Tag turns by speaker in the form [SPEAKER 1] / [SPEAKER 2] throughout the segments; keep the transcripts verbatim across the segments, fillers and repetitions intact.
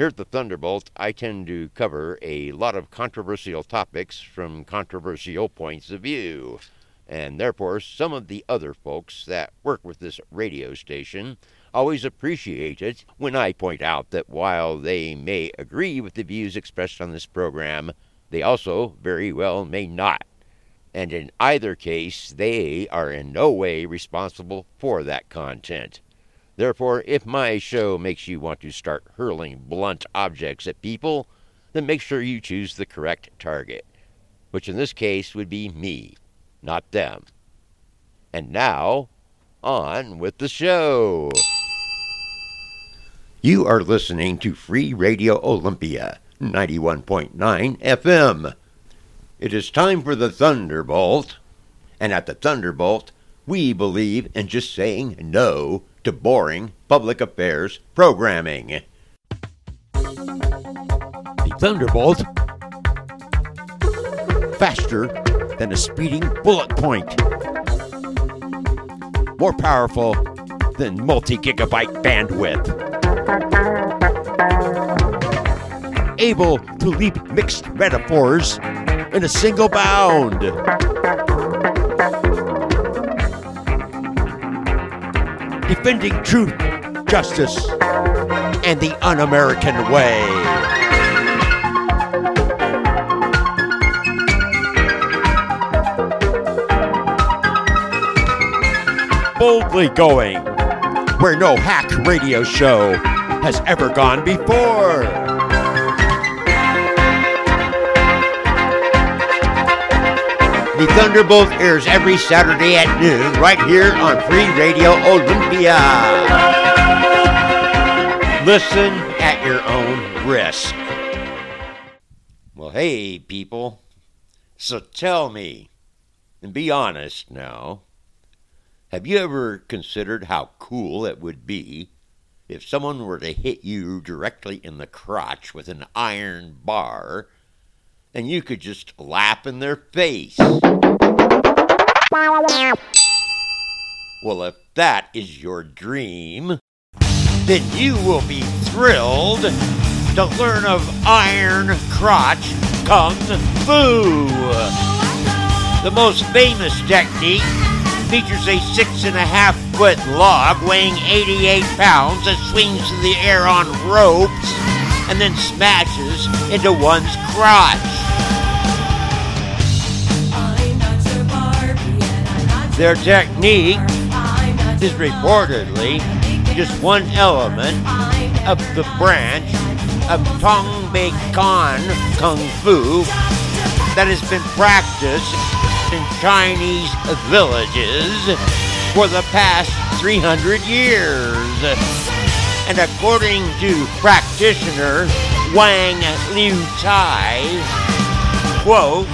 [SPEAKER 1] Here at the Thunderbolt, I tend to cover a lot of controversial topics from controversial points of view. And therefore, some of the other folks that work with this radio station always appreciate it when I point out that while they may agree with the views expressed on this program, they also very well may not. And in either case, they are in no way responsible for that content. Therefore, if my show makes you want to start hurling blunt objects at people, then make sure you choose the correct target, which in this case would be me, not them. And now, on with the show. You are listening to Free Radio Olympia, ninety-one point nine F M. It is time for the Thunderbolt, and at the Thunderbolt, we believe in just saying no to boring public affairs programming. The Thunderbolt, faster than a speeding bullet point, more powerful than multi-gigabyte bandwidth, able to leap mixed metaphors in a single bound. Defending truth, justice, and the un-American way. Boldly going where no hack radio show has ever gone before. The Thunderbolt airs every Saturday at noon right here on Free Radio Olympia. Listen at your own risk. Well, hey, people. So tell me, and be honest now, have you ever considered how cool it would be if someone were to hit you directly in the crotch with an iron bar and you could just laugh in their face? Well, if that is your dream, then you will be thrilled to learn of Iron Crotch Kung Fu. The most famous technique features a six and a half foot log weighing eighty-eight pounds that swings through the air on ropes and then smashes into one's crotch. Their technique is reportedly just one element of the branch of Tong Bei Kan Kung Fu that has been practiced in Chinese villages for the past three hundred years. And according to practitioner Wang Liu Tai, quote,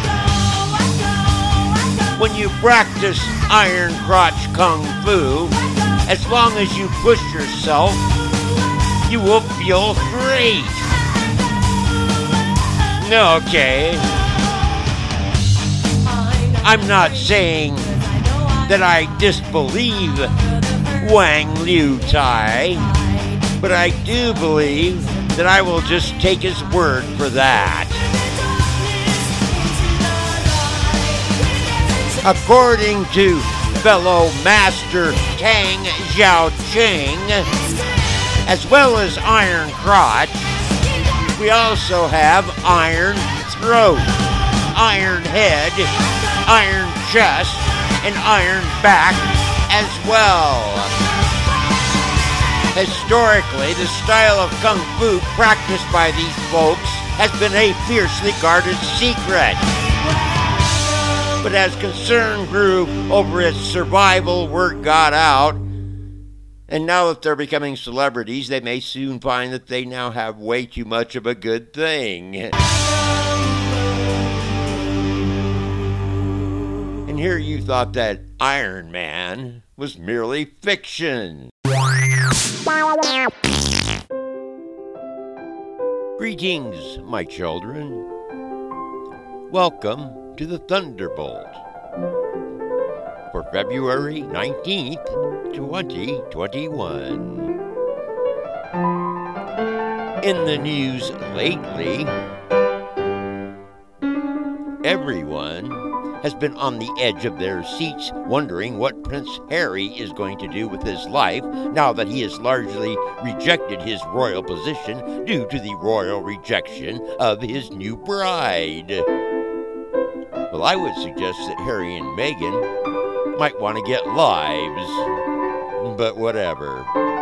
[SPEAKER 1] when you practice Iron Crotch Kung Fu, as long as you push yourself, you will feel great. Okay. I'm not saying that I disbelieve Wang Liu Tai, but I do believe that I will just take his word for that. According to fellow master Tang Xiaoqing, as well as Iron Crotch, we also have Iron Throat, Iron Head, Iron Chest, and Iron Back as well. Historically, the style of Kung Fu practiced by these folks has been a fiercely guarded secret. But as concern grew over its survival, word got out. And now that they're becoming celebrities, they may soon find that they now have way too much of a good thing. And here you thought that Iron Man was merely fiction. Greetings, my children. Welcome to the Thunderbolt for February nineteenth, twenty twenty-one. In the news lately, everyone has been on the edge of their seats wondering what Prince Harry is going to do with his life now that he has largely rejected his royal position due to the royal rejection of his new bride. Well, I would suggest that Harry and Meghan might want to get lives, but whatever.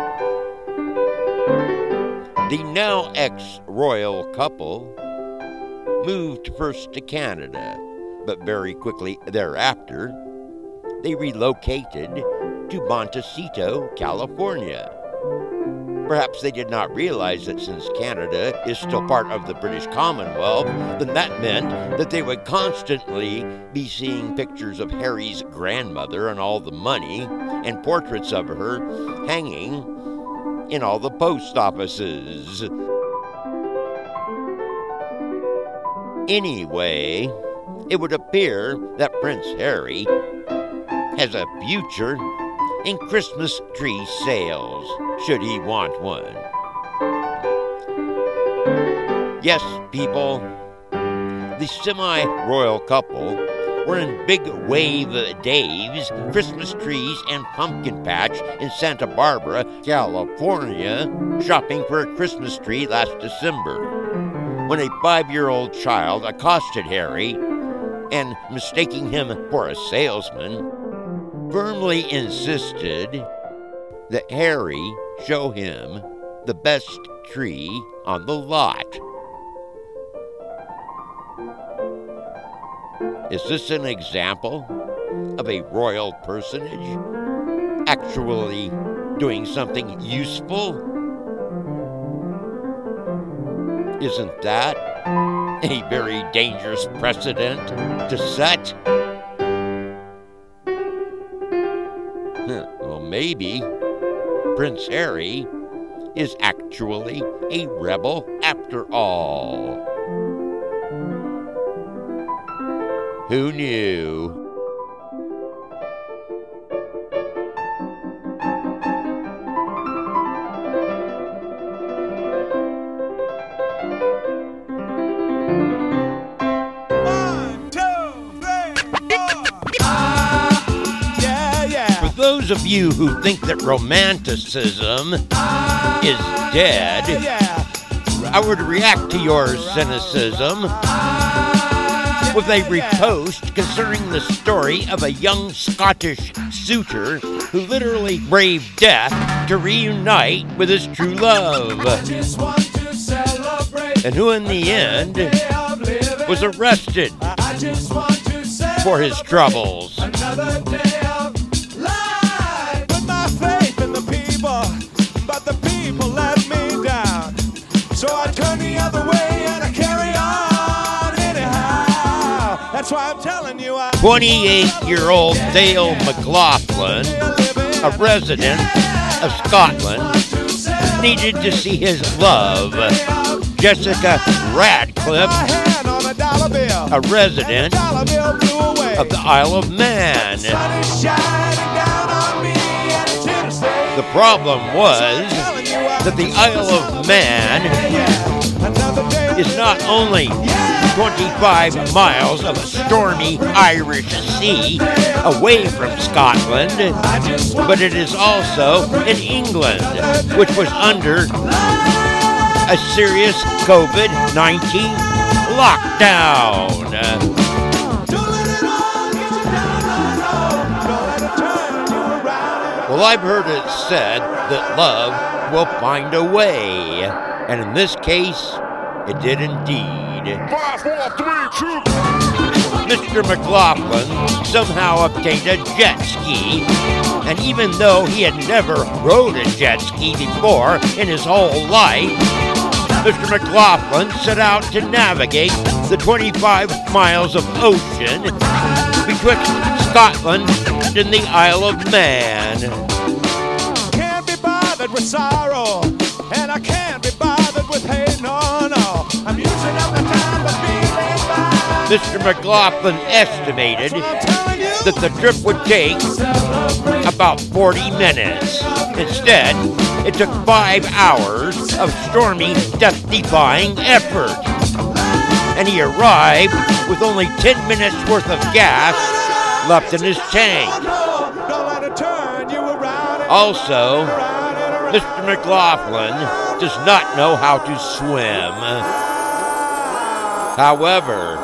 [SPEAKER 1] The now ex-royal couple moved first to Canada, but very quickly thereafter, they relocated to Montecito, California. Perhaps they did not realize that since Canada is still part of the British Commonwealth, then that meant that they would constantly be seeing pictures of Harry's grandmother and all the money, and portraits of her hanging in all the post offices. Anyway, it would appear that Prince Harry has a future in Christmas tree sales, should he want one. Yes, people, the semi-royal couple were in Big Wave Dave's Christmas trees and pumpkin patch in Santa Barbara, California, shopping for a Christmas tree last December, when a five-year-old child accosted Harry and, mistaking him for a salesman, firmly insisted that Harry show him the best tree on the lot. Is this an example of a royal personage actually doing something useful? Isn't that a very dangerous precedent to set? Huh, well, maybe Prince Harry is actually a rebel after all. Who knew? Those of you who think that romanticism is dead, I would react to your cynicism with a repost concerning the story of a young Scottish suitor who literally braved death to reunite with his true love, and who in the end was arrested for his troubles.
[SPEAKER 2] So I turn the other way and I carry on anyhow. That's why I'm telling you I...
[SPEAKER 1] twenty-eight-year-old Dale McLaughlin, a resident of Scotland, needed to see his love, Jessica Radcliffe, a resident of the Isle of Man. The problem was that the Isle of Man is not only twenty-five miles of a stormy Irish Sea away from Scotland, but it is also in England, which was under a serious covid nineteen lockdown. Well, I've heard it said that love will find a way, and in this case, it did indeed.
[SPEAKER 2] Five, four, three, two.
[SPEAKER 1] Mister McLaughlin somehow obtained a jet ski, and even though he had never rode a jet ski before in his whole life, Mister McLaughlin set out to navigate the twenty-five miles of ocean betwixt Scotland and the Isle of Man.
[SPEAKER 2] Can't be bothered with sorrow, and I can't be bothered with hate, no, no. I'm using up the time for feeling fine.
[SPEAKER 1] Mister McLaughlin estimated that the trip would take about forty minutes. Instead, it took five hours of stormy, death-defying effort. And he arrived with only ten minutes worth of gas left in his tank. Also, Mister McLaughlin does not know how to swim. However,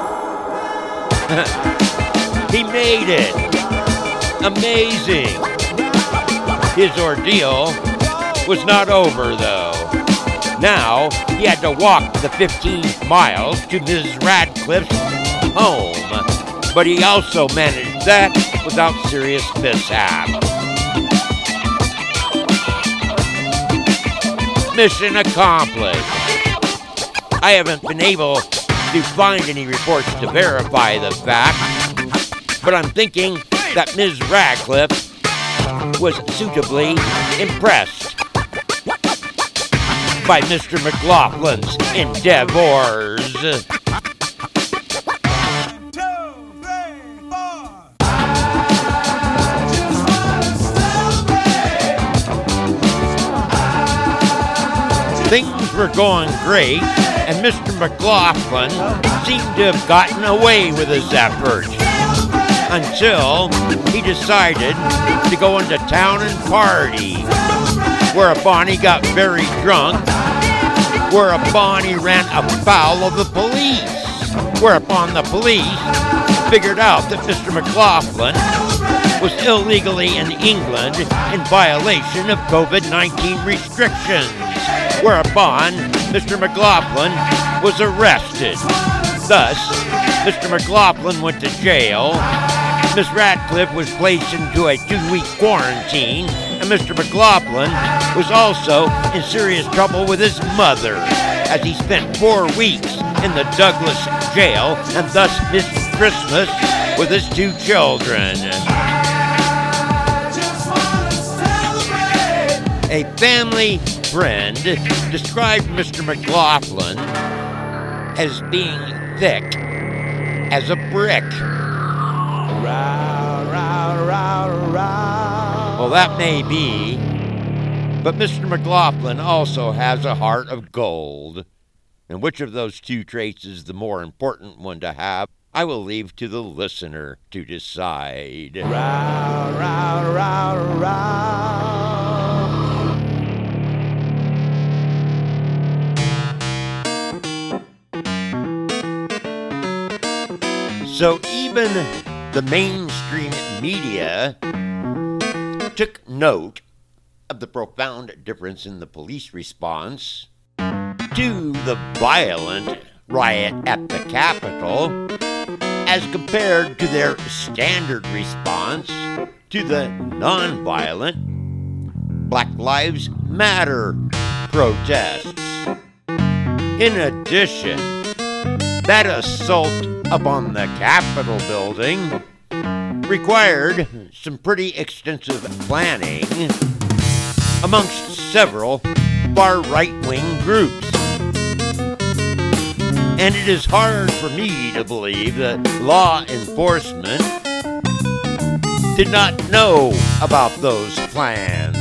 [SPEAKER 1] he made it. Amazing. His ordeal was not over, though. Now, he had to walk the fifteen miles to Missus Radcliffe's home. But he also managed that without serious mishap. Mission accomplished. I haven't been able to find any reports to verify the fact, but I'm thinking that Miz Radcliffe was suitably impressed by Mister McLaughlin's endeavors. Things were going great, and Mister McLaughlin seemed to have gotten away with his effort. Until he decided to go into town and party. Whereupon he got very drunk. Whereupon he ran afoul of the police. Whereupon the police figured out that Mister McLaughlin was illegally in England in violation of COVID nineteen restrictions. Whereupon Mister McLaughlin was arrested. Thus, Mister McLaughlin went to jail. Miss Radcliffe was placed into a two-week quarantine, and Mister McLaughlin was also in serious trouble with his mother, as he spent four weeks in the Douglas jail and thus missed Christmas with his two children. A family friend described Mister McLaughlin as being thick as a brick. Well, that may be, but Mister McLaughlin also has a heart of gold. And which of those two traits is the more important one to have, I will leave to the listener to decide. Round, round, round, round. So even the mainstream media took note of the profound difference in the police response to the violent riot at the Capitol as compared to their standard response to the nonviolent Black Lives Matter protests. In addition, that assault upon the Capitol building required some pretty extensive planning amongst several far right-wing groups. And it is hard for me to believe that law enforcement did not know about those plans.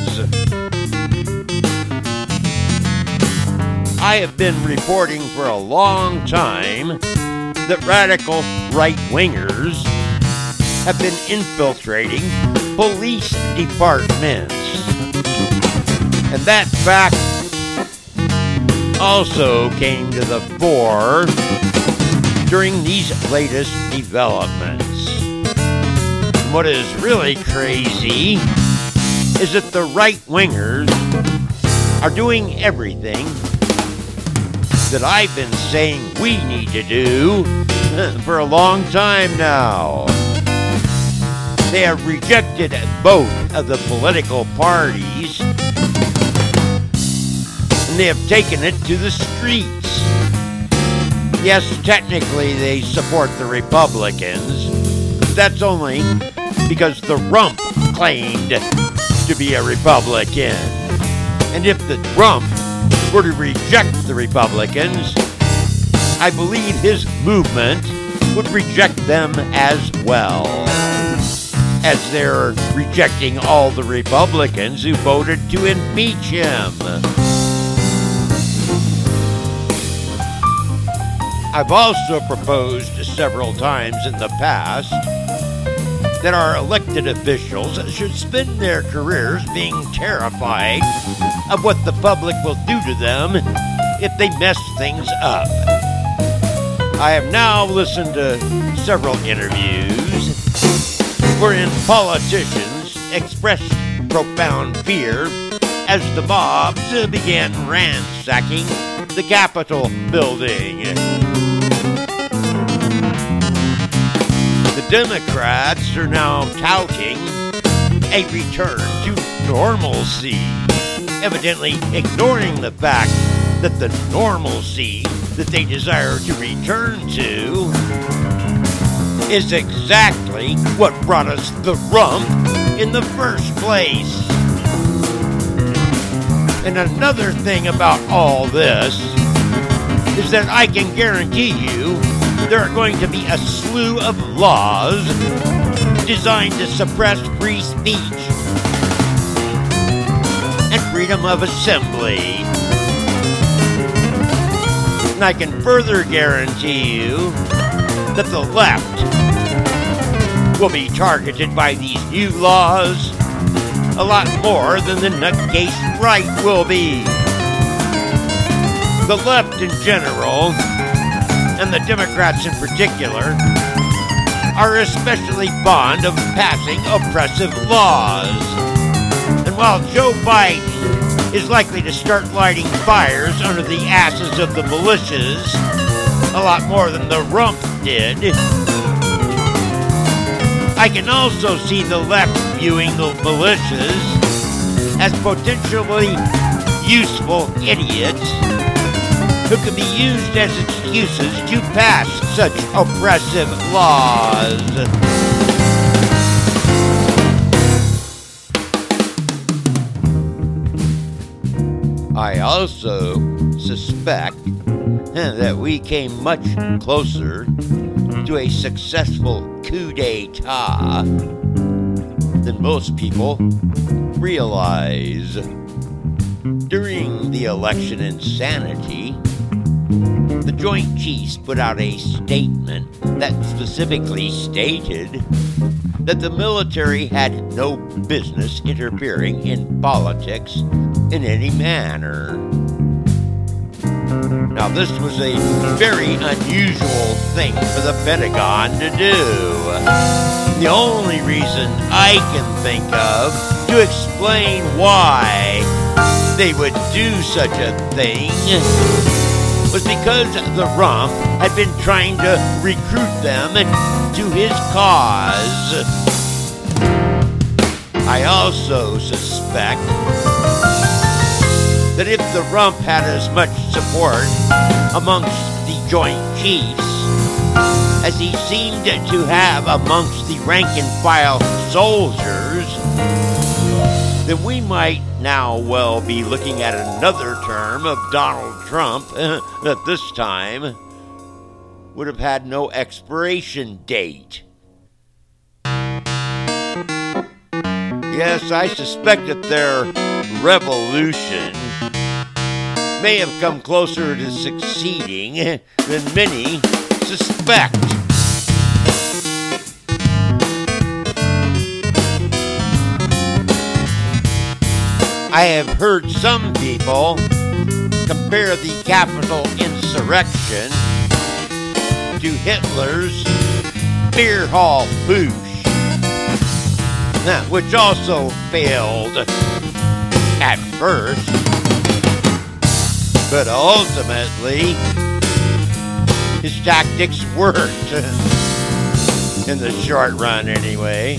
[SPEAKER 1] I have been reporting for a long time that radical right-wingers have been infiltrating police departments. And that fact also came to the fore during these latest developments. And what is really crazy is that the right-wingers are doing everything that I've been saying we need to do for a long time now. They have rejected both of the political parties, and they have taken it to the streets. Yes, technically they support the Republicans, but that's only because the rump claimed to be a Republican. And if the rump were to reject the Republicans, I believe his movement would reject them as well. as they're rejecting all the Republicans who voted to impeach him. I've also proposed several times in the past that our elected officials should spend their careers being terrified of what the public will do to them if they mess things up. I have now listened to several interviews wherein politicians expressed profound fear as the mobs began ransacking the Capitol building. The Democrats are now touting a return to normalcy, evidently ignoring the fact that the normalcy that they desire to return to is exactly what brought us the rump in the first place. And another thing about all this is that I can guarantee you there are going to be a slew of laws designed to suppress free speech and freedom of assembly. And I can further guarantee you that the left will be targeted by these new laws a lot more than the nutcase right will be. The left in general, and the Democrats in particular, are especially fond of passing oppressive laws. And while Joe Biden is likely to start lighting fires under the asses of the militias a lot more than the rump did, I can also see the left viewing the militias as potentially useful idiots who can be used as excuses to pass such oppressive laws. I also suspect that we came much closer to a successful coup d'etat than most people realize. During the election insanity, the Joint Chiefs put out a statement that specifically stated that the military had no business interfering in politics in any manner. Now, this was a very unusual thing for the Pentagon to do. The only reason I can think of to explain why they would do such a thing was because the rump had been trying to recruit them to his cause. I also suspect that if the rump had as much support amongst the Joint Chiefs as he seemed to have amongst the rank-and-file soldiers, then we might now well be looking at another term of Donald Trump that this time would have had no expiration date. Yes, I suspect that their revolution may have come closer to succeeding than many suspect. I have heard some people compare the Capitol insurrection to Hitler's beer hall putsch, which also failed at first, but ultimately his tactics worked, in the short run anyway.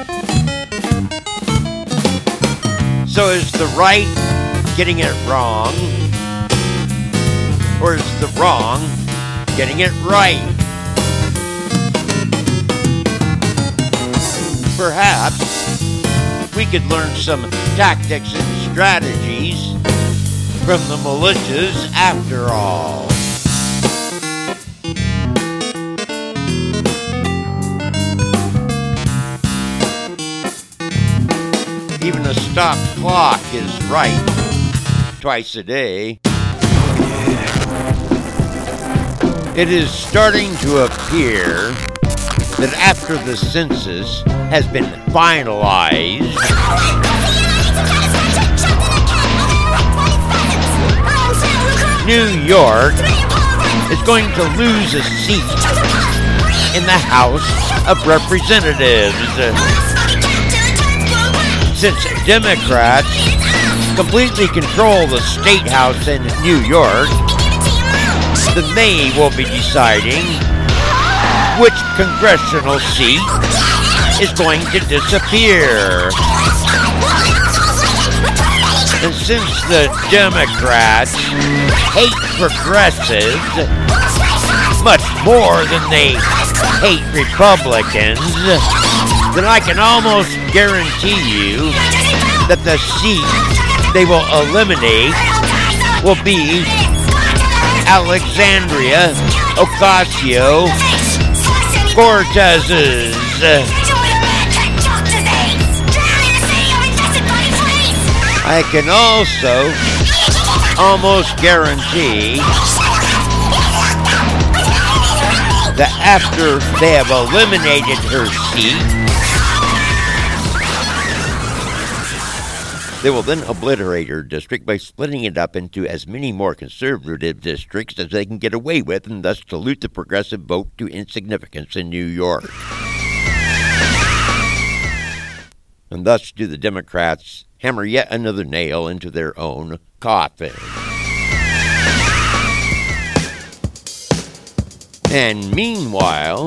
[SPEAKER 1] So is the right getting it wrong, or is the wrong getting it right? Perhaps we could learn some tactics and strategies from the militias after all. stop clock is right twice a day, it is starting to appear that after the census has been finalized, New York is going to lose a seat in the House of Representatives. Since Democrats completely control the State House in New York, then they will be deciding which congressional seat is going to disappear. And since the Democrats hate progressives much more than they hate Republicans, then I can almost guarantee you that the seat they will eliminate will be Alexandria Ocasio-Cortez's. I can also almost guarantee that after they have eliminated her seat, they will then obliterate her district by splitting it up into as many more conservative districts as they can get away with, and thus dilute the progressive vote to insignificance in New York. And thus do the Democrats hammer yet another nail into their own coffin. And meanwhile,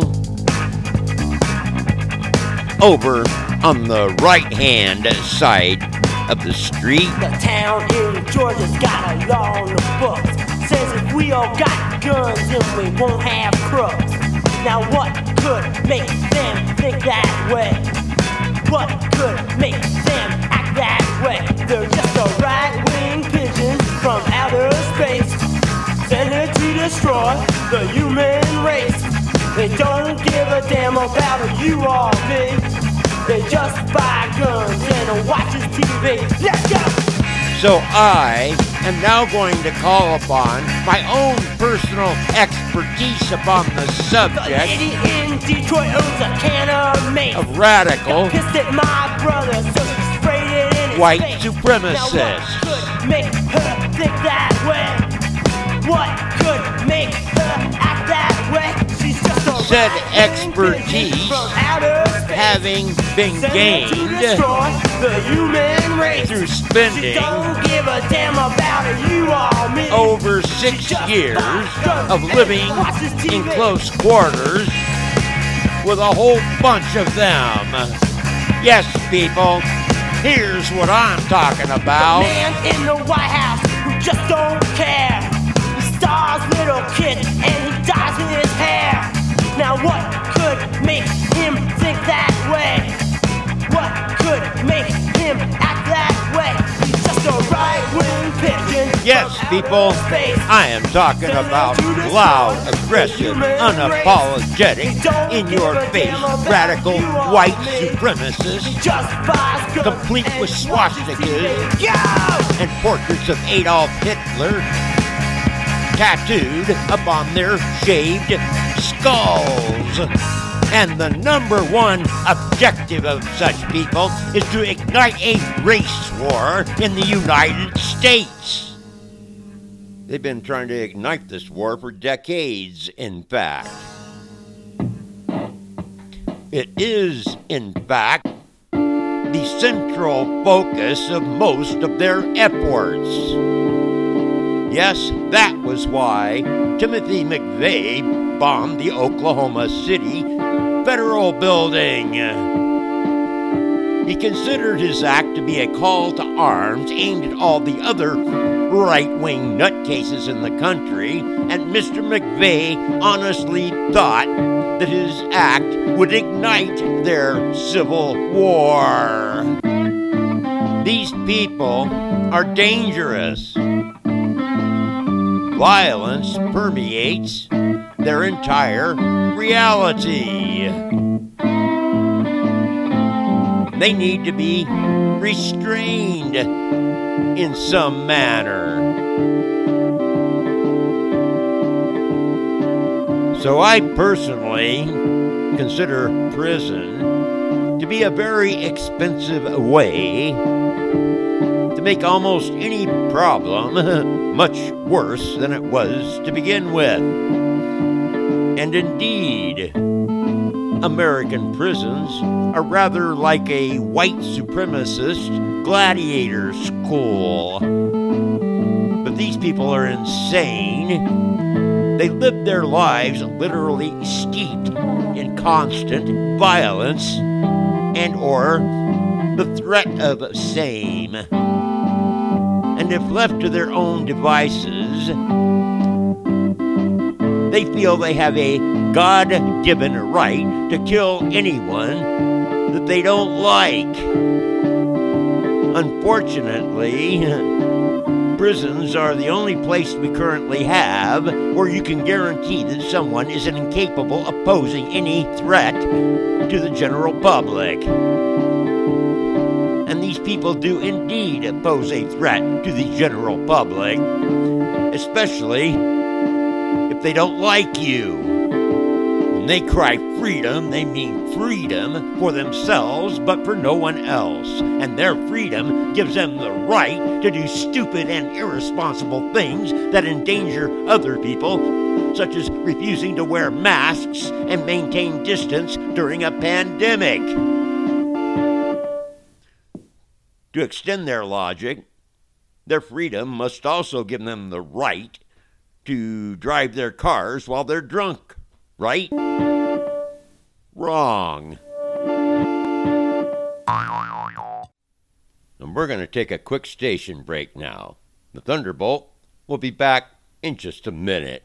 [SPEAKER 1] over on the right-hand side of the street,
[SPEAKER 3] the town in Georgia's got a law on the books. Says if we all got guns, then we won't have crooks. Now what could make them think that way? What could make them act that way? They're just a right-wing pigeons from outer space, sent here to destroy the human race. They don't give a damn about you or me. They just buy guns and watch T V. Let's go!
[SPEAKER 1] So I am now going to call upon my own personal expertise upon the subject
[SPEAKER 3] the lady in Detroit owns a can of mace.
[SPEAKER 1] of radical
[SPEAKER 3] pissed at my brother, so she sprayed it in his
[SPEAKER 1] white
[SPEAKER 3] face.
[SPEAKER 1] supremacists.
[SPEAKER 3] Now what could make her think that way? What could make her act that way? She's just a
[SPEAKER 1] Said
[SPEAKER 3] right-wing
[SPEAKER 1] expertise
[SPEAKER 3] pigeon from outer space,
[SPEAKER 1] having been
[SPEAKER 3] sent here to
[SPEAKER 1] gained
[SPEAKER 3] destroy the human race.
[SPEAKER 1] through
[SPEAKER 3] She
[SPEAKER 1] spending
[SPEAKER 3] don't give a damn about you or me.
[SPEAKER 1] over six years of living in close quarters with a whole bunch of them. Yes, people, here's what I'm talking about.
[SPEAKER 3] The man in the White House who just don't care. He stars little kids and he dyes his hair. Now what could make him think that way? What could make him act that way? He's just a right-wing pigeon.
[SPEAKER 1] Yes, people, I am talking about loud, aggressive, unapologetic, in-your-face, radical, white supremacists, complete with swastikas and portraits of Adolf Hitler tattooed upon their shaved skulls. And the number one objective of such people is to ignite a race war in the United States. They've been trying to ignite this war for decades, in fact. It is, in fact, the central focus of most of their efforts. Yes, that was why Timothy McVeigh bombed the Oklahoma City Federal Building. He considered his act to be a call to arms aimed at all the other right-wing nutcases in the country, and Mister McVeigh honestly thought that his act would ignite their civil war. These people are dangerous. Violence permeates their entire reality. They need to be restrained in some manner. So I personally consider prison to be a very expensive way to make almost any problem much worse than it was to begin with. And indeed, American prisons are rather like a white supremacist gladiator school. But these people are insane. They live their lives literally steeped in constant violence and or the threat of same. And if left to their own devices, they feel they have a God-given right to kill anyone that they don't like. Unfortunately, prisons are the only place we currently have where you can guarantee that someone is incapable of posing any threat to the general public. And these people do indeed pose a threat to the general public, especially if they don't like you. When they cry freedom, they mean freedom for themselves, but for no one else. And their freedom gives them the right to do stupid and irresponsible things that endanger other people, such as refusing to wear masks and maintain distance during a pandemic. To extend their logic, their freedom must also give them the right to drive their cars while they're drunk, right? Wrong. And we're going to take a quick station break now. The Thunderbolt will be back in just a minute.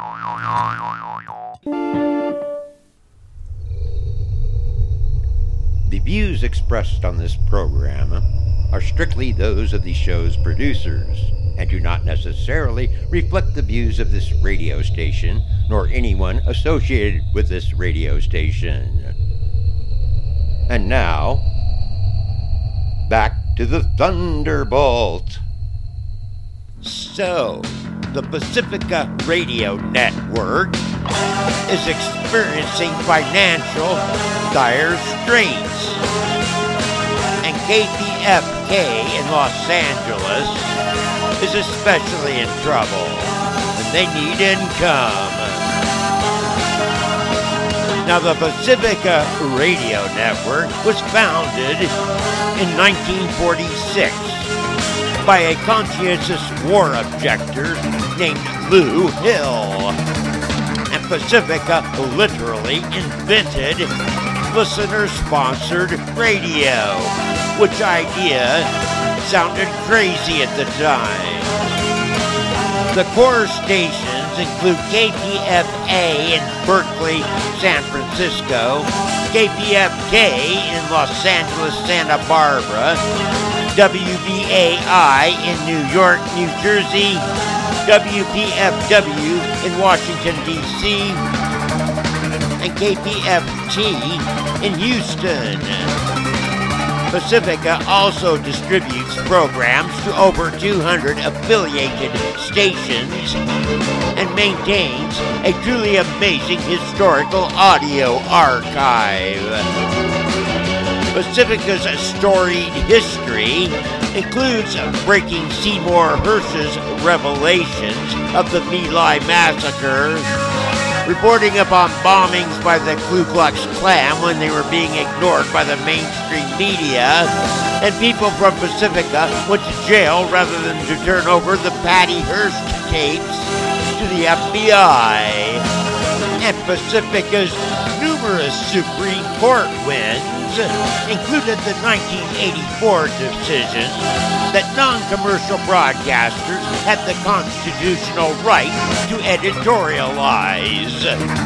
[SPEAKER 1] The views expressed on this program are strictly those of the show's producers and do not necessarily reflect the views of this radio station nor anyone associated with this radio station. And now, back to the Thunderbolt. So, the Pacifica Radio Network is experiencing financial dire straits, and K P F K in Los Angeles is especially in trouble, and they need income. Now, the Pacifica Radio Network was founded in nineteen forty-six by a conscientious war objector named Lou Hill. And Pacifica literally invented listener-sponsored radio, which idea sounded crazy at the time. The core stations include K P F A in Berkeley, San Francisco, K P F K in Los Angeles, Santa Barbara, W B A I in New York, New Jersey, W P F W in Washington, D C, and K P F T in Houston. Pacifica also distributes programs to over two hundred affiliated stations and maintains a truly amazing historical audio archive. Pacifica's storied history includes breaking Seymour Hersh's revelations of the My Lai Massacre, reporting upon bombings by the Ku Klux Klan when they were being ignored by the mainstream media, and people from Pacifica went to jail rather than to turn over the Patty Hearst tapes to the F B I. And Pacifica's numerous Supreme Court wins included the nineteen eighty-four decision that non-commercial broadcasters had the constitutional right to editorialize,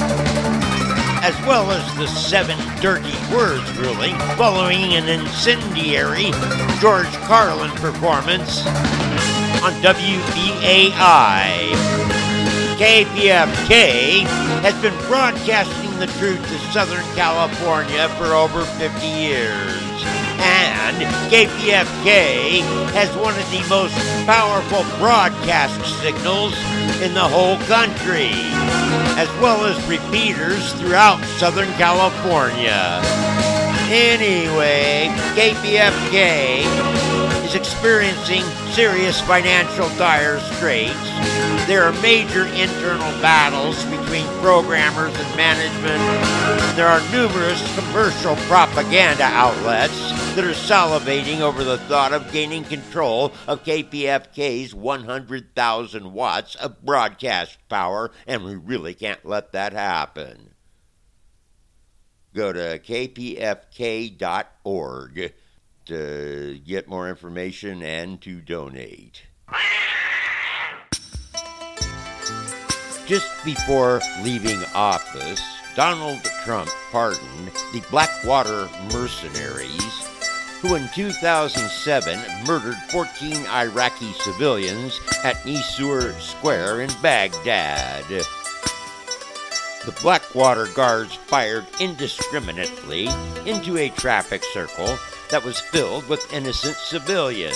[SPEAKER 1] as well as the seven dirty words ruling following an incendiary George Carlin performance on W B A I. K P F K has been broadcasting the truth to Southern California for over fifty years, And K P F K has one of the most powerful broadcast signals in the whole country, as well as repeaters throughout Southern California. Anyway, K P F K is experiencing serious financial dire straits. There are major internal battles between programmers and management. There are numerous commercial propaganda outlets that are salivating over the thought of gaining control of K P F K's one hundred thousand watts of broadcast power, and we really can't let that happen. Go to k p f k dot org to get more information and to donate. Just before leaving office, Donald Trump pardoned the Blackwater mercenaries who in two thousand seven murdered fourteen Iraqi civilians at Nisour Square in Baghdad. The Blackwater Guards fired indiscriminately into a traffic circle that was filled with innocent civilians.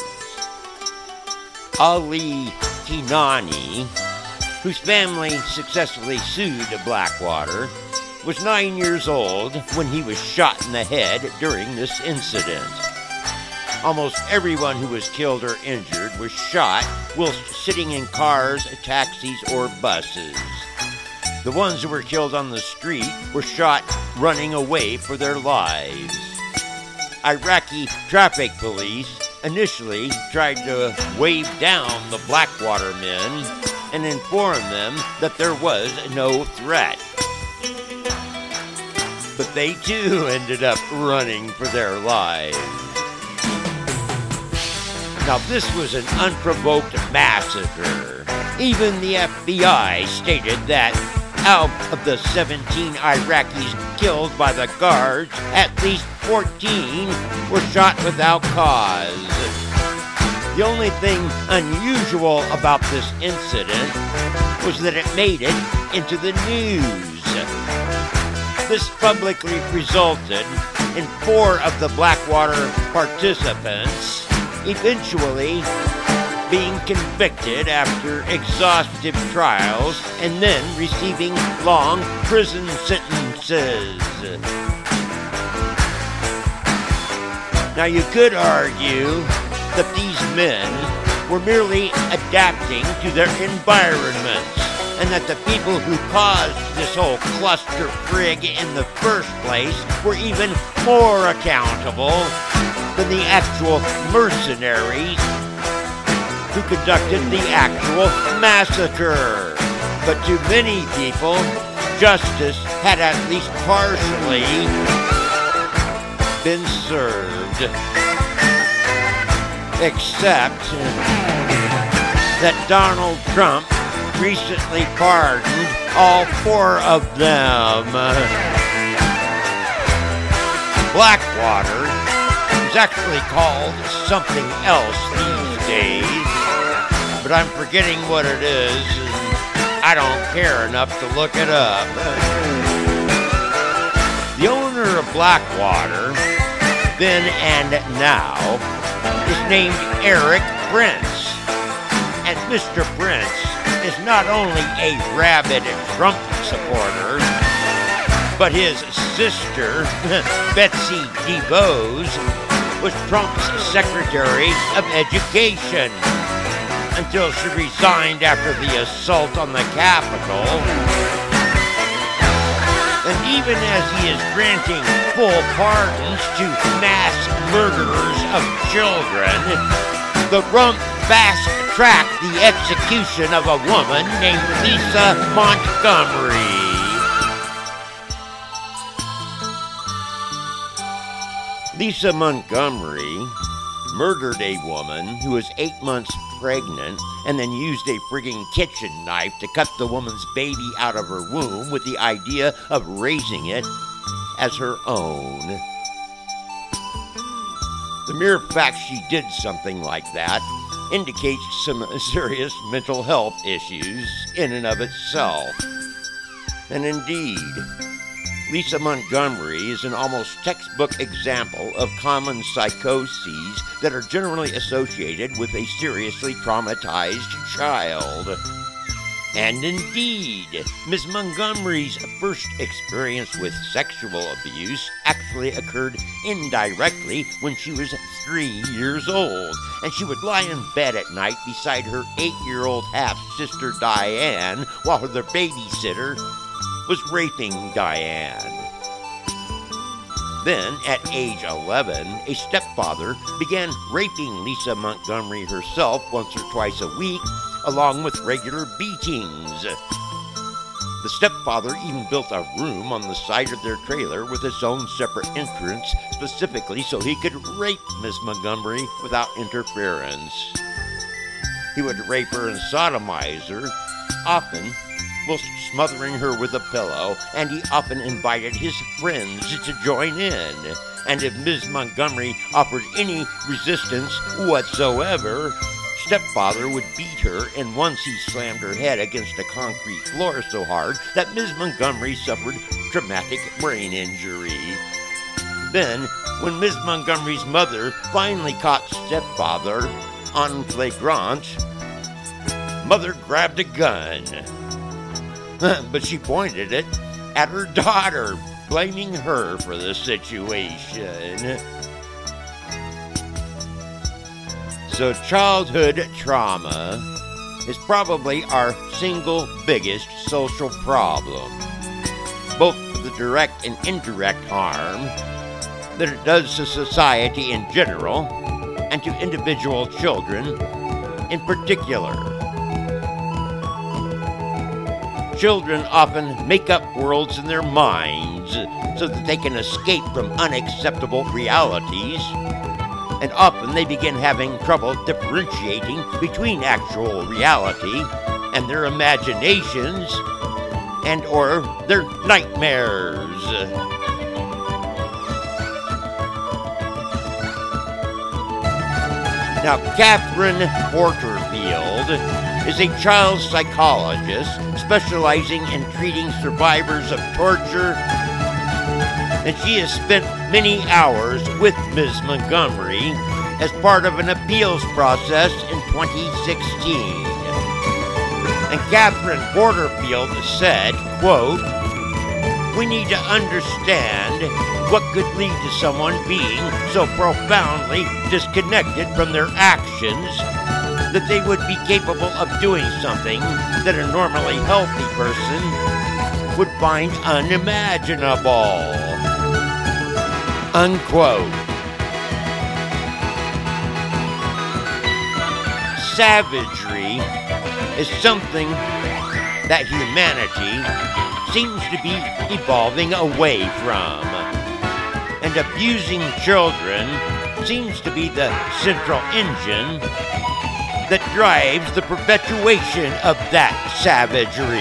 [SPEAKER 1] Ali Kinani, whose family successfully sued Blackwater, was nine years old when he was shot in the head during this incident. Almost everyone who was killed or injured was shot whilst sitting in cars, taxis, or buses. The ones who were killed on the street were shot running away for their lives. Iraqi traffic police initially tried to wave down the Blackwater men and inform them that there was no threat. But they too ended up running for their lives. Now, this was an unprovoked massacre. Even the F B I stated that out of the seventeen Iraqis killed by the guards, at least fourteen were shot without cause. The only thing unusual about this incident was that it made it into the news. This publicly resulted in four of the Blackwater participants eventually being convicted after exhaustive trials and then receiving long prison sentences. Now, you could argue that these men were merely adapting to their environments, and that the people who caused this whole cluster frig in the first place were even more accountable than the actual mercenaries who conducted the actual massacre. But to many people, justice had at least partially been served. Except that Donald Trump recently pardoned all four of them. Blackwater is actually called something else these days, but I'm forgetting what it is, and I don't care enough to look it up. The owner of Blackwater, then and now, is named Eric Prince, and Mister Prince is not only a rabid Trump supporter, but his sister, Betsy DeVos, was Trump's Secretary of Education until she resigned after the assault on the Capitol. And even as he is granting full pardons to mass murderers of children, the rump fast-tracked the execution of a woman named Lisa Montgomery. Lisa Montgomery murdered a woman who was eight months pregnant and then used a frigging kitchen knife to cut the woman's baby out of her womb with the idea of raising it as her own. The mere fact she did something like that indicates some serious mental health issues in and of itself. And indeed, Lisa Montgomery is an almost textbook example of common psychoses that are generally associated with a seriously traumatized child. And indeed, Miss Montgomery's first experience with sexual abuse actually occurred indirectly when she was three years old, and she would lie in bed at night beside her eight-year-old half-sister Diane while her babysitter was raping Diane. Then, at age eleven, a stepfather began raping Lisa Montgomery herself once or twice a week, along with regular beatings. The stepfather even built a room on the side of their trailer with its own separate entrance, specifically so he could rape Miss Montgomery without interference. He would rape her and sodomize her, often whilst smothering her with a pillow, and he often invited his friends to join in. And if Miss Montgomery offered any resistance whatsoever, stepfather would beat her, and once he slammed her head against a concrete floor so hard that Miss Montgomery suffered traumatic brain injury. Then, when Miss Montgomery's mother finally caught stepfather en flagrant, mother grabbed a gun. But she pointed it at her daughter, blaming her for the situation. So childhood trauma is probably our single biggest social problem, both the direct and indirect harm that it does to society in general and to individual children in particular. Children often make up worlds in their minds so that they can escape from unacceptable realities, and often they begin having trouble differentiating between actual reality and their imaginations and or their nightmares. Now, Catherine Porterfield is a child psychologist specializing in treating survivors of torture, and she has spent many hours with Miz Montgomery as part of an appeals process in twenty sixteen. And Catherine Porterfield said, quote, "We need to understand what could lead to someone being so profoundly disconnected from their actions that they would be capable of doing something that a normally healthy person would find unimaginable." Unquote. Savagery is something that humanity seems to be evolving away from, and abusing children seems to be the central engine that drives the perpetuation of that savagery.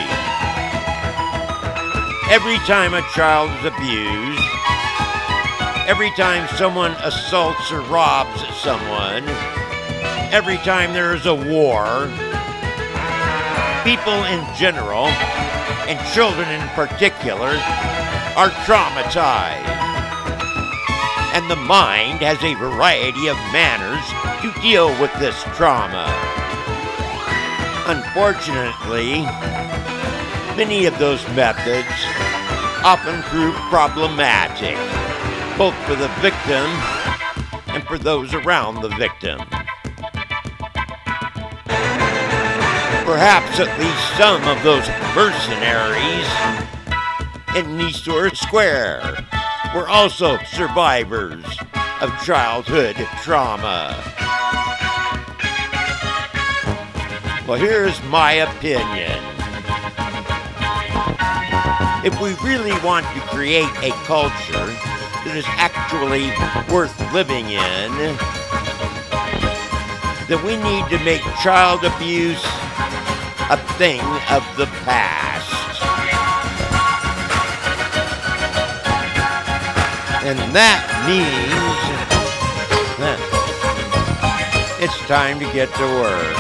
[SPEAKER 1] Every time a child is abused, every time someone assaults or robs someone, every time there is a war, people in general, and children in particular, are traumatized. And the mind has a variety of manners to deal with this trauma. Unfortunately, many of those methods often prove problematic, both for the victim and for those around the victim. Perhaps at least some of those mercenaries in Nisour Square were also survivors of childhood trauma. Well, here's my opinion. If we really want to create a culture that is actually worth living in, then we need to make child abuse a thing of the past. And that means huh, it's time to get to work.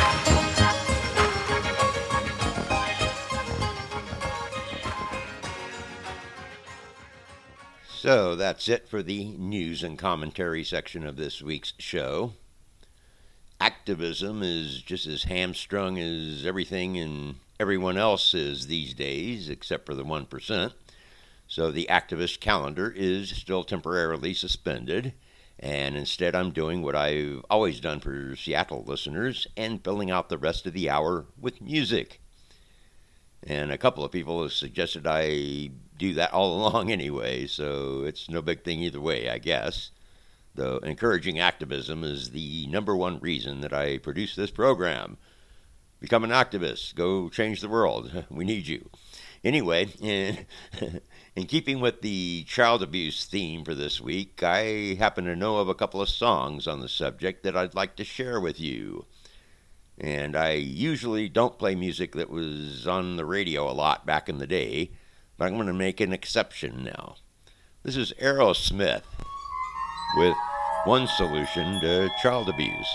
[SPEAKER 1] So that's it for the news and commentary section of this week's show. Activism is just as hamstrung as everything and everyone else is these days, except for the one percent. So the activist calendar is still temporarily suspended, and instead I'm doing what I've always done for Seattle listeners and filling out the rest of the hour with music. And a couple of people have suggested I do that all along anyway, so it's no big thing either way, I guess. Though encouraging activism is the number one reason that I produce this program. Become an activist. Go change the world. We need you. Anyway, in, in keeping with the child abuse theme for this week, I happen to know of a couple of songs on the subject that I'd like to share with you. And I usually don't play music that was on the radio a lot back in the day, but I'm going to make an exception now. This is Aerosmith with One Solution to Child Abuse.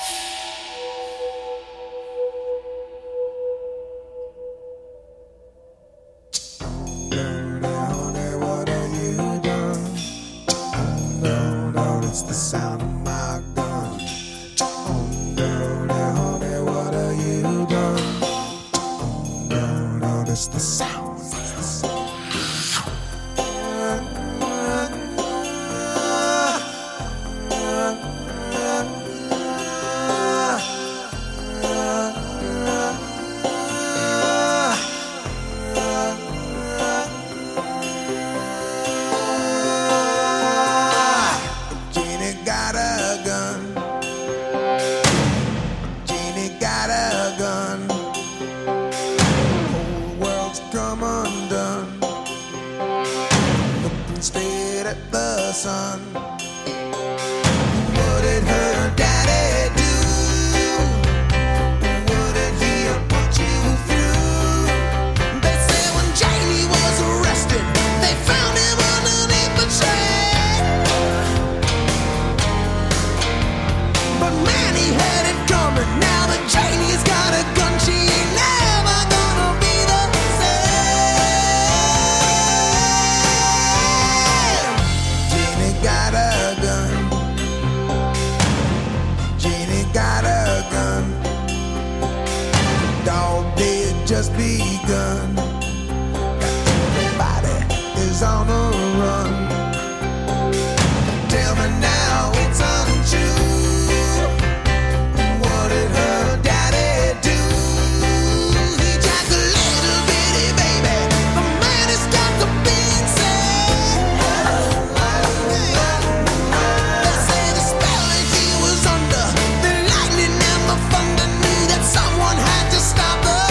[SPEAKER 2] It's the sound of my gun. Oh no, no, honey, what have you done? Oh no, no, it's the sound. It's the sound. Son, what did her daddy do? What did he put you through? They say when Jamie was arrested, they found him underneath the tree. But man, he had it coming. Now that Jamie's got a gun, she ain't never gonna be the got a gun. Jeannie got a gun. The dog did just begun. Got everybody is on the run. Tell me now it's untrue. What did her daddy do? He jacked a little bitty baby. The man has got the being said. Someone had to stop the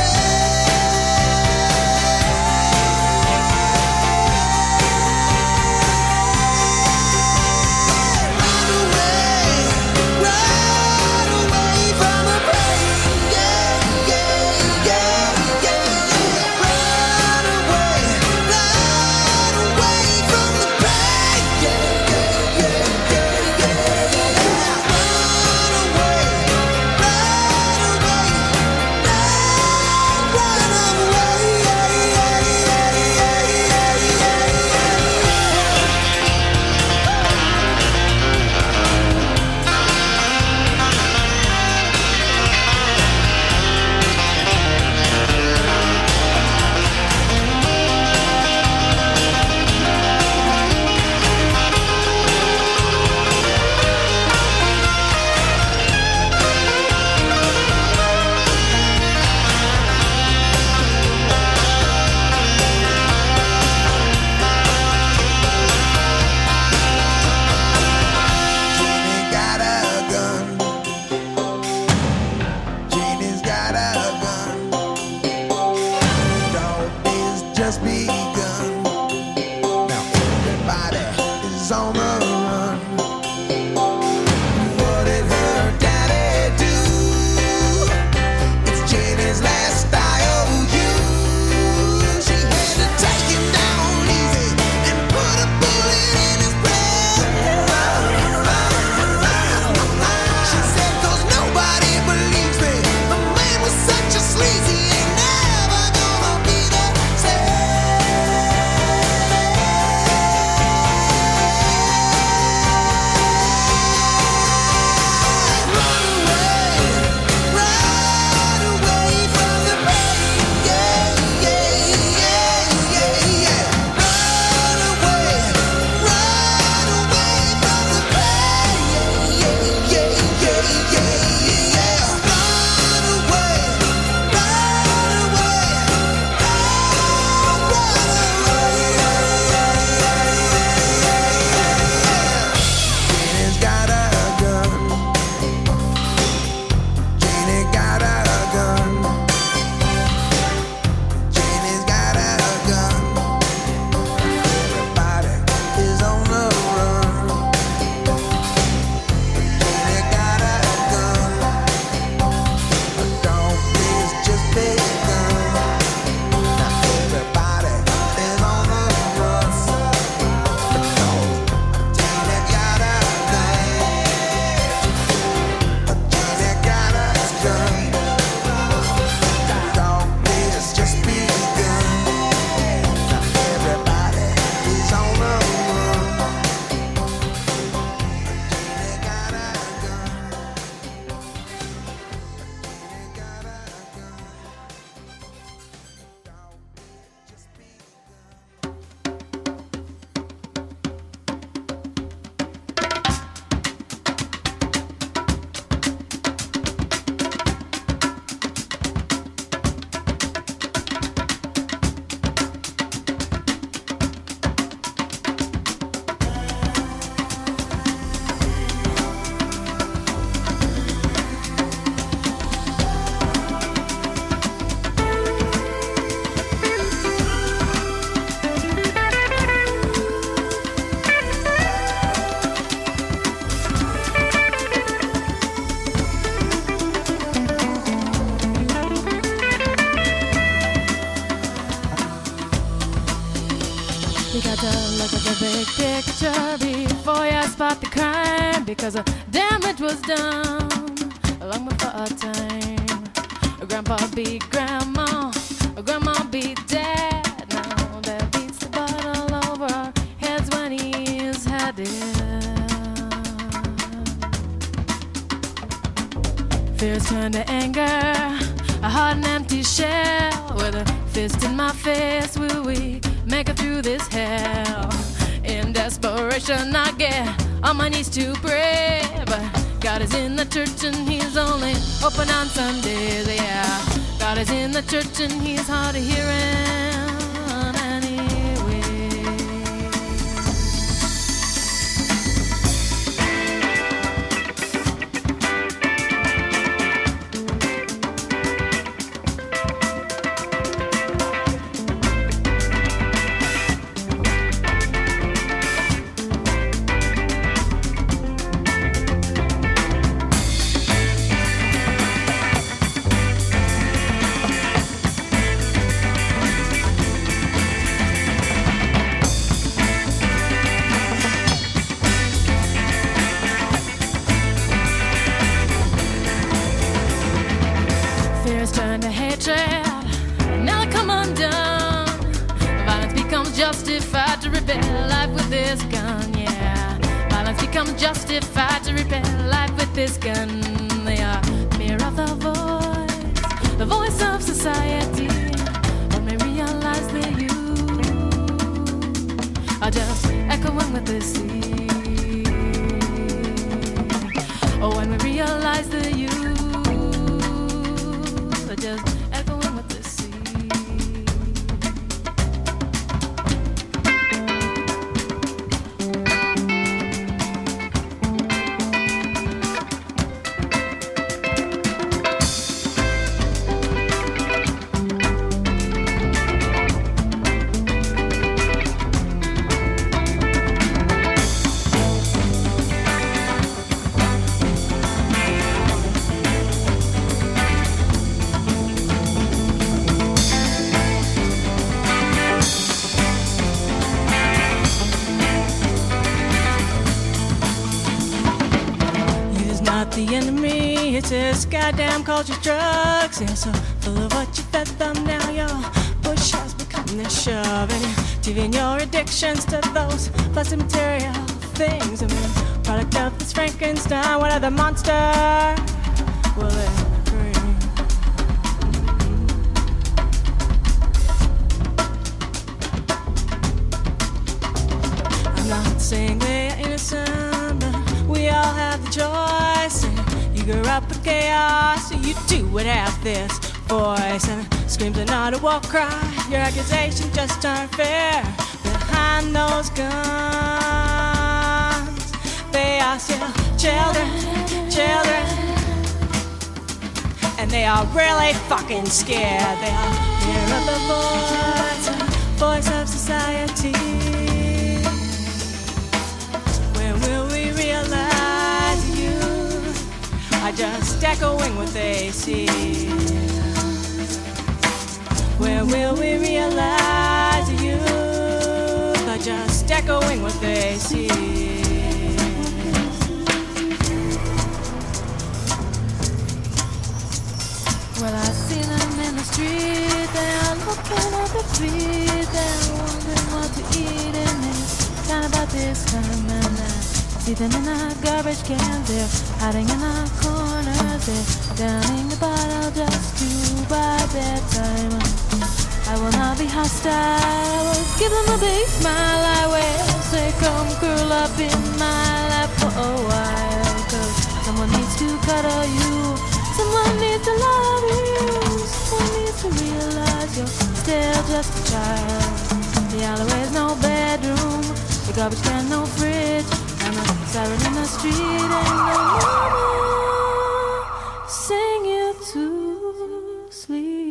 [SPEAKER 2] run away, run away from the pain, yeah, yeah, yeah, yeah. Run away, run away from the pain, yeah, yeah, yeah, yeah, yeah. Run away, run Sleazy ain't never gonna be the same.
[SPEAKER 4] You got to look at the big picture before you spot the crime, because the damage was done long before our time. Grandpa beat grandma, grandma beat dad. Now that beats the bottle over our heads when he's had it. Fears turn to anger, a heart an empty shell. With a fist in my face, will we make it through this hell? In desperation I get on my knees to pray, but God is in the church and he's only open on Sundays, yeah. God is in the church and he's hard of hearing anyway. Justified to rebel life with this gun, yeah. Violence becomes justified to rebel life with this gun. They are mirror of the voice, the voice of society. When we realize that you are just echoing with the sea. Oh, when we realize that you are just echoing with the sea. The enemy, it's this goddamn culture drugs. They're so full of what you fed them. Now your push has become their shove, and you're giving your addictions to those plastic material things. I mean, product of this Frankenstein. What other monster will it bring? I'm not saying we're innocent, but we all have the choice. You grew up with chaos, so you too would have this voice. And screams are not a war cry. Your accusations just aren't fair. Behind those guns, they are still children, children. And they are really fucking scared. They are hear of the voice, voice of society. When will we realize you are just echoing what they see? When will we realize you are just echoing what they see? Well, I see them in the street, they're looking at the feet, they're wondering what to eat, and it's kind about this time, and I see them in our garbage cans, they're hiding in our corners, they're downing the bottle just to buy bedtime. I will not be hostile, I will give them a big smile, I will say come curl up in my lap for a while, cause someone needs to cuddle you, someone needs to love you, someone needs to realize you're still just a child. The alleyway's no bedroom, the garbage can no fridge, and the siren in the street ain't no mama sing you to sleep.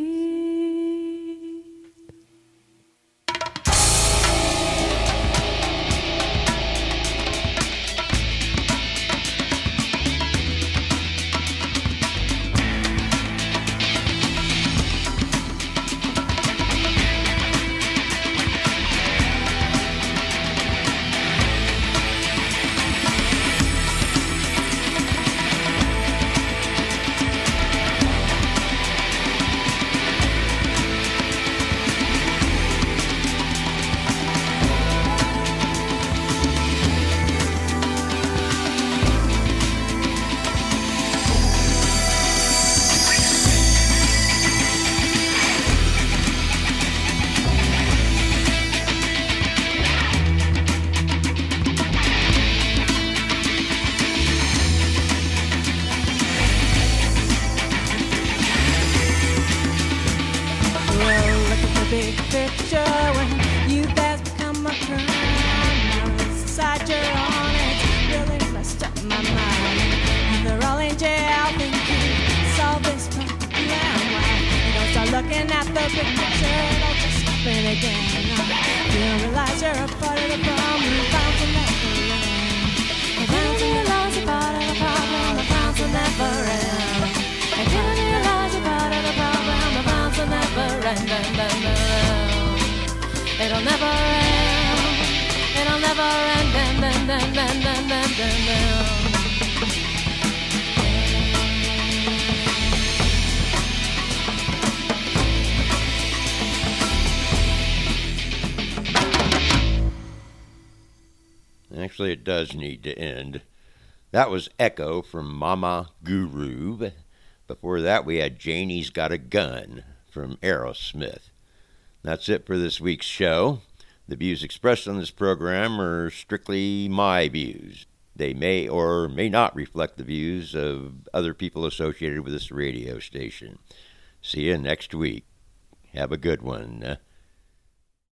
[SPEAKER 4] a big picture, it all just happened again. You realize you're a part of the problem, the bound to never end. You didn't realize you're part of the problem, the bound to never end. You didn't realize you're part of the problem, the bound to never end. It'll never end. It'll never end. end, end, end, end, end, end, end, end.
[SPEAKER 1] Actually, it does need to end. That was Echo from Mama Guru. Before that, we had Janie's Got a Gun from Aerosmith. That's it for this week's show. The views expressed on this program are strictly my views. They may or may not reflect the views of other people associated with this radio station. See you next week. Have a good one.